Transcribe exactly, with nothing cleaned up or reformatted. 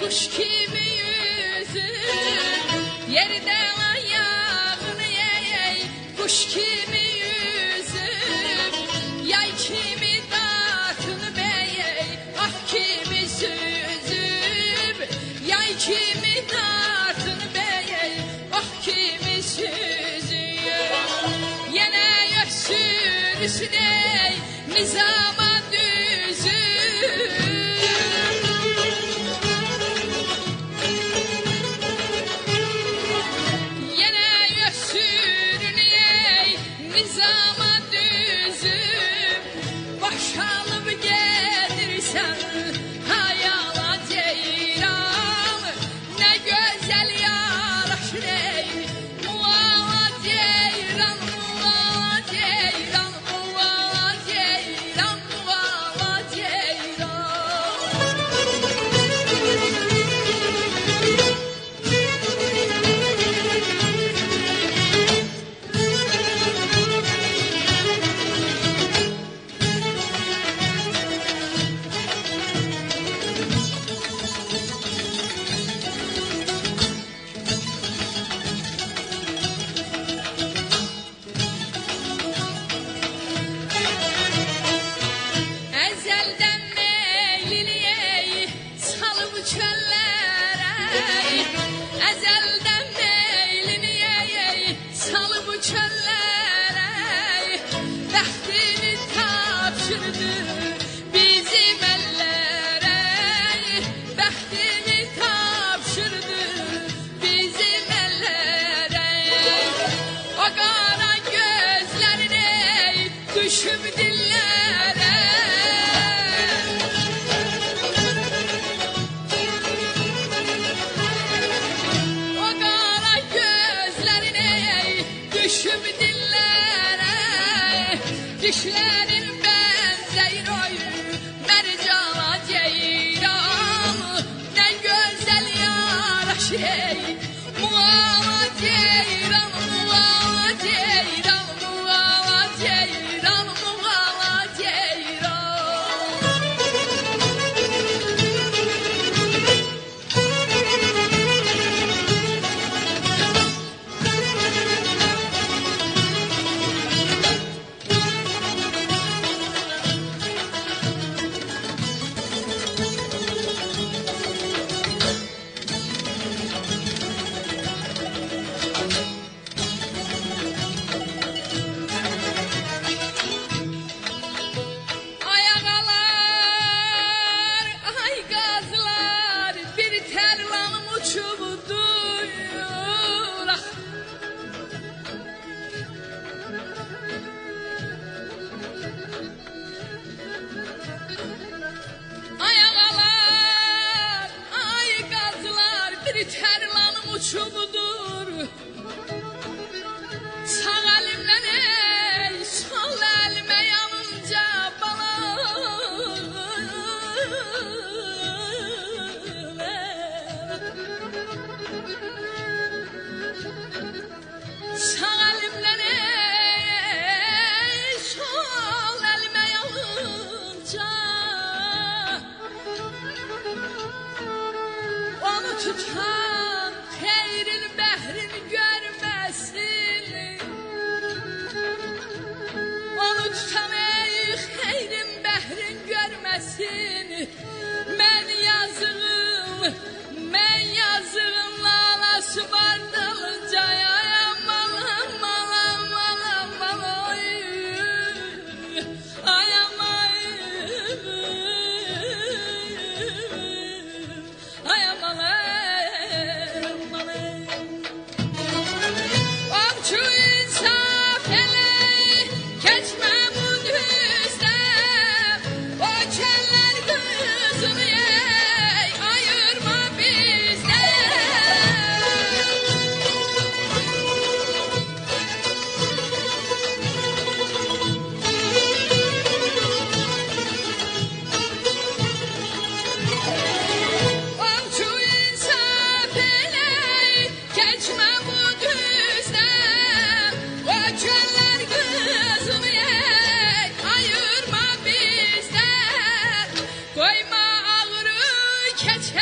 kuş kimi yüzüm, yerden ayağını yey, kuş kimi yüzüm, yay kimi dartını beyey, ah kimi süzüm, yay kimi dartını beyey, ah kimi süzüm, yine yaksın üstüne nizama düzüm. Nizama düzüm, başalıp gelirsen hayala ceyran, ne güzel yaraşır ey, muala ceyran, muala ceyran, muala ceyran, muala ceyran. Ezelden meyliliyey salıp çöllere, ezelden meyliliyey salıp çöllere, bəxtini tapşırdı bizim ellere, bəxtini tapşırdı bizim ellere, o qara gözlerine düşüp dillere. Düşüp dillere, dişlerin benzeyir oyu, mercana ceyran, ne güzel yaraşır ey, muala ceyran, muala ceyran, muala ceyran, muala ceyran. Ayağalar, ay gazlar, bir terlanım uçubudur. Sağ elimden ey, sol elime yanınca balar. Sağ elimden ey, sol elime yanınca onu tutan xeyrin bəhrin görməsin, onu tutan ey xeyrin bəhrin görməsin. Mən yazığım, mən yazığım lalası var dalınca, aman aman aman aman oy, ay aman, ay aman, aman. Ovçu insaf ele, keçmə bu düzdən, o kəllər qızını yey, ayırma bizdən. Ovçu insaf ele, keçmə bu düzdən, o kəllər qızını yey, ayırma bizdən. Qoyma ağrı keçə